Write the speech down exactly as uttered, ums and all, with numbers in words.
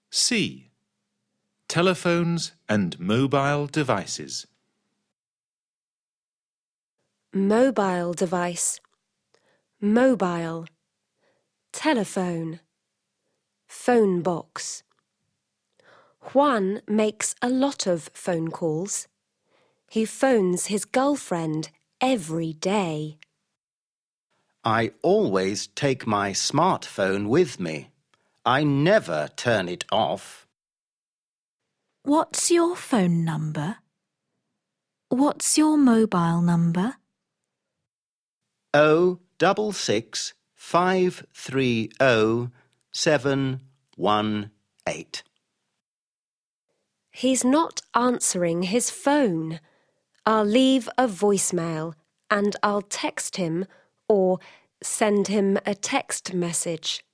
C. Telephones and mobile devices. Mobile device, mobile, telephone, phone box. Juan makes a lot of phone calls. He phones his girlfriend every day. I always take my smartphone with me. I never turn it off. What's your phone number? What's your mobile number? O double six five three O seven one eight. He's not answering his phone. I'll leave a voicemail and I'll text him or send him a text message.